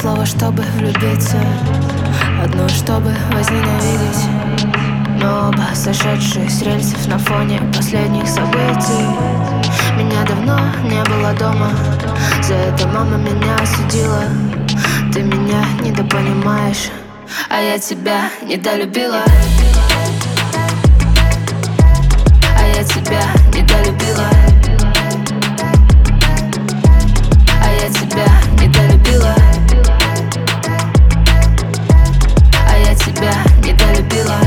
слова, чтобы влюбиться, одно, чтобы возненавидеть. Мы оба сошедшие с рельсов на фоне последних событий. Меня давно не было дома, за это мама меня осудила. Ты меня недопонимаешь, а я тебя недолюбила. А я тебя недолюбила. А я тебя недолюбила. А я тебя недолюбила.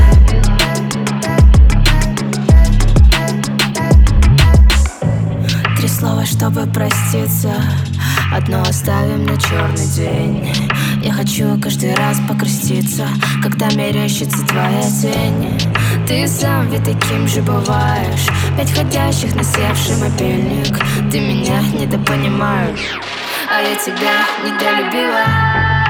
Три слова, чтобы проститься, одно оставим на черный день. Я хочу каждый раз покреститься, когда мерещится твоя тень. Ты сам ведь таким же бываешь, 5 ходящих на севший мобильник. Ты меня недопонимаешь, а я тебя недолюбила.